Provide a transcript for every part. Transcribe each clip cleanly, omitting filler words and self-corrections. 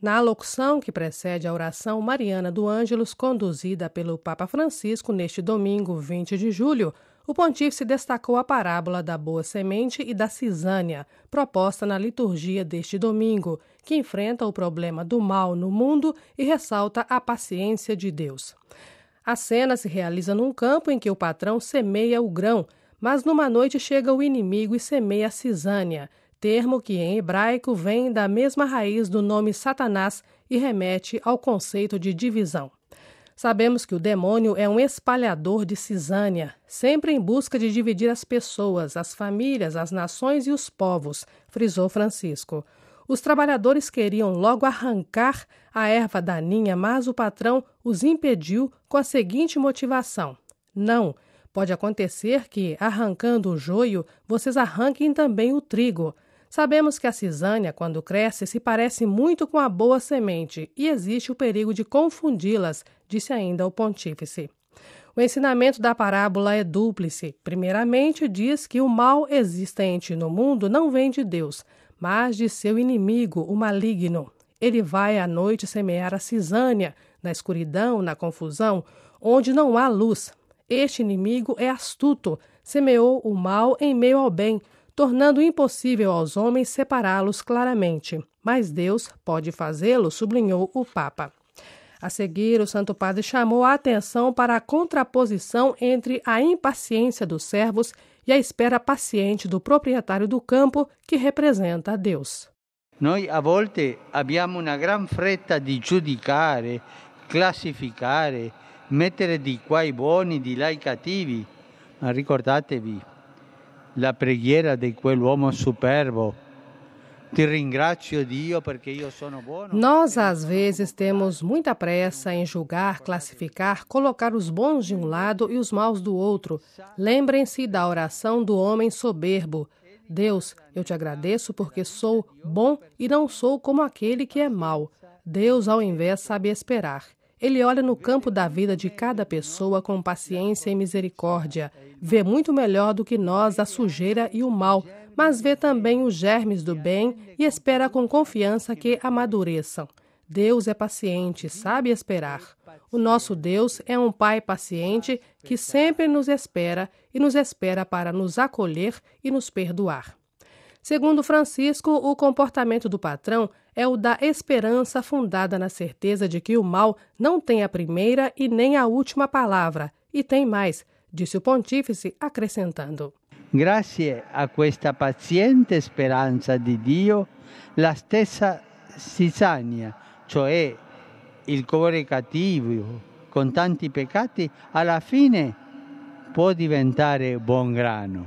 Na alocução que precede a oração mariana do Ângelus, conduzida pelo Papa Francisco neste domingo, 20 de julho, o pontífice destacou a parábola da boa semente e da cisânia, proposta na liturgia deste domingo, que enfrenta o problema do mal no mundo e ressalta a paciência de Deus. A cena se realiza num campo em que o patrão semeia o grão, mas numa noite chega o inimigo e semeia a cisânia, termo que em hebraico vem da mesma raiz do nome Satanás e remete ao conceito de divisão. Sabemos que o demônio é um espalhador de cisânia, sempre em busca de dividir as pessoas, as famílias, as nações e os povos, frisou Francisco. Os trabalhadores queriam logo arrancar a erva daninha, mas o patrão os impediu com a seguinte motivação: não, pode acontecer que, arrancando o joio, vocês arranquem também o trigo. Sabemos que a cisânia, quando cresce, se parece muito com a boa semente e existe o perigo de confundi-las, disse ainda o pontífice. O ensinamento da parábola é dúplice. Primeiramente, diz que o mal existente no mundo não vem de Deus, mas de seu inimigo, o maligno. Ele vai à noite semear a cisânia, na escuridão, na confusão, onde não há luz. Este inimigo é astuto, semeou o mal em meio ao bem, tornando impossível aos homens separá-los claramente. Mas Deus pode fazê-lo, sublinhou o Papa. A seguir, o Santo Padre chamou a atenção para a contraposição entre a impaciência dos servos e a espera paciente do proprietário do campo, que representa a Deus. Noi a volte abbiamo una gran fretta di giudicare, classificare, mettere di qua i buoni, di là i cattivi, ma ricordatevi la preghiera di quell'uomo superbo. Ti ringrazio Dio perché io sono buono. Nós, às vezes, temos muita pressa em julgar, classificar, colocar os bons de um lado e os maus do outro. Lembrem-se da oração do homem soberbo. Deus, eu te agradeço porque sou bom e não sou como aquele que é mau. Deus, ao invés, sabe esperar. Ele olha no campo da vida de cada pessoa com paciência e misericórdia. Vê muito melhor do que nós a sujeira e o mal, mas vê também os germes do bem e espera com confiança que amadureçam. Deus é paciente, sabe esperar. O nosso Deus é um Pai paciente que sempre nos espera e nos espera para nos acolher e nos perdoar. Segundo Francisco, o comportamento do patrão é o da esperança fundada na certeza de que o mal não tem a primeira e nem a última palavra, e tem mais, disse o pontífice, acrescentando: Grazie a questa paziente speranza di Dio, la stessa cisania, cioè il cuore cattivo, con tanti peccati, alla fine può diventare buon grano.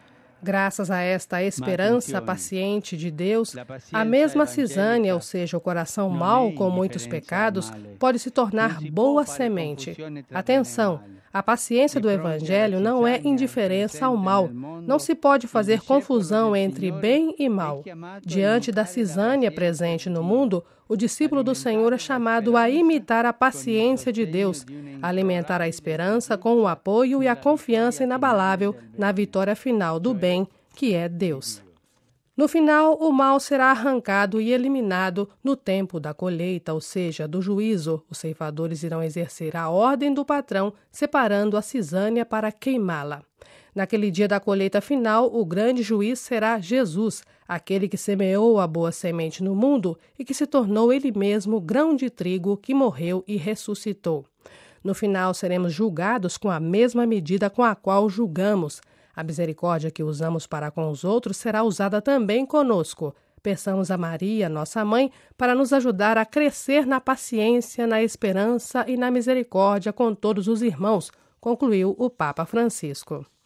Graças a esta esperança paciente de Deus, a mesma cisânia, ou seja, o coração mau com muitos pecados, pode se tornar boa semente. Atenção! A paciência do Evangelho não é indiferença ao mal. Não se pode fazer confusão entre bem e mal. Diante da cisânia presente no mundo, o discípulo do Senhor é chamado a imitar a paciência de Deus, a alimentar a esperança com o apoio e a confiança inabalável na vitória final do bem, que é Deus. No final, o mal será arrancado e eliminado no tempo da colheita, ou seja, do juízo. Os ceifadores irão exercer a ordem do patrão, separando a cisânia para queimá-la. Naquele dia da colheita final, o grande juiz será Jesus, aquele que semeou a boa semente no mundo e que se tornou ele mesmo grão de trigo que morreu e ressuscitou. No final, seremos julgados com a mesma medida com a qual julgamos. A misericórdia que usamos para com os outros será usada também conosco. Peçamos a Maria, nossa mãe, para nos ajudar a crescer na paciência, na esperança e na misericórdia com todos os irmãos, concluiu o Papa Francisco.